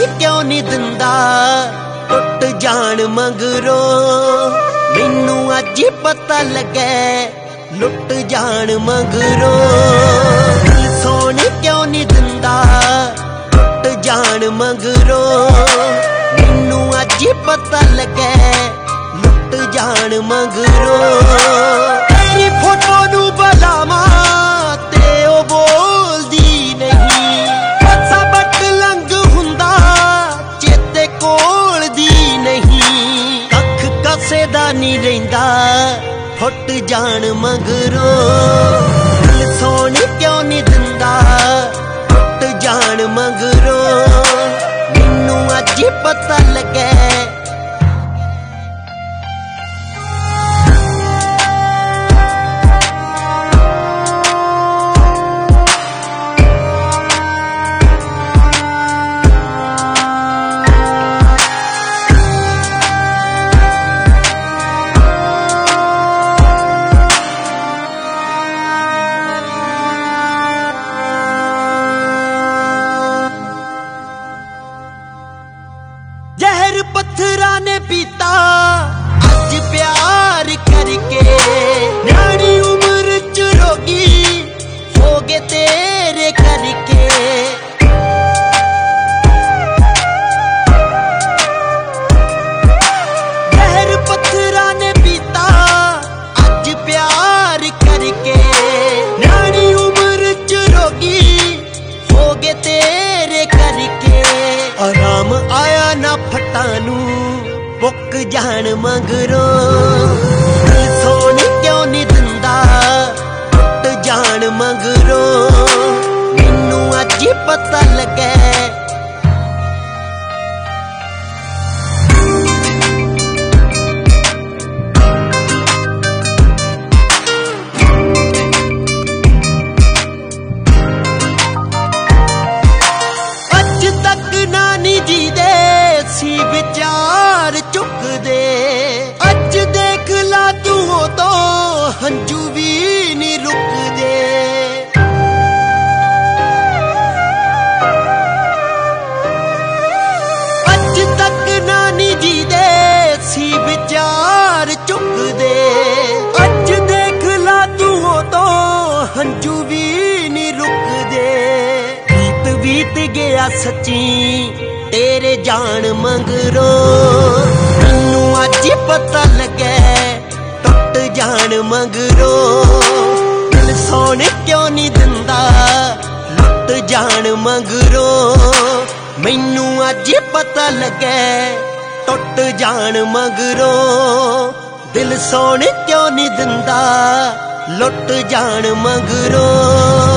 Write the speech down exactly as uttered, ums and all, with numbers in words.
क्यों नहीं दिंदा टुट जान मगरों मैनू अज पता लगे लुट जान मगरों दिल सोने क्यों नहीं दिंदा टुट जान मगरों मैनू अज पता लगे लुट जान मगरों तेरी फोटो नू बुलावा ते ओ बोलदी नहीं पता बट लंघ हुंदा चेते कोल दी नहीं कख कसे दा नहीं रहिंदा फुट जान मगरों दिल सोने क्यों नहीं दिंदा टुट जान मगरों मैनू अज पता लगे जहर पत्थरा ने पीता अज प्यार करके न्याणी उम्र च रोगी हो गए तेरे करके जहर पत्थरा ने पीता अज प्यार करके न्याणी उम्र च रोगी हो गए तेरे करके आराम आया ना फटानू पुक जान मगरों दिल सोने क्यों नहीं दिंदा टुट जान मगरों मैनू अज पता लगे सी विचार चुक दे अज देख ला तू हो तो हंजू भी नहीं रुक दे अज तक नानी जी दे सी विचार चुक दे अज देख ला तू हो तो हंजू भी नहीं रुक दे बीत बीत गया सच्ची तेरे जान मगरों मैनू अज पता लगे टुट जान मगरों दिल सोने क्यों नहीं दिंदा लुट जान मगरों मैनू अज पता लगे टुट जान मगरों दिल सोने क्यों नहीं दिंदा लुट जान मगरों।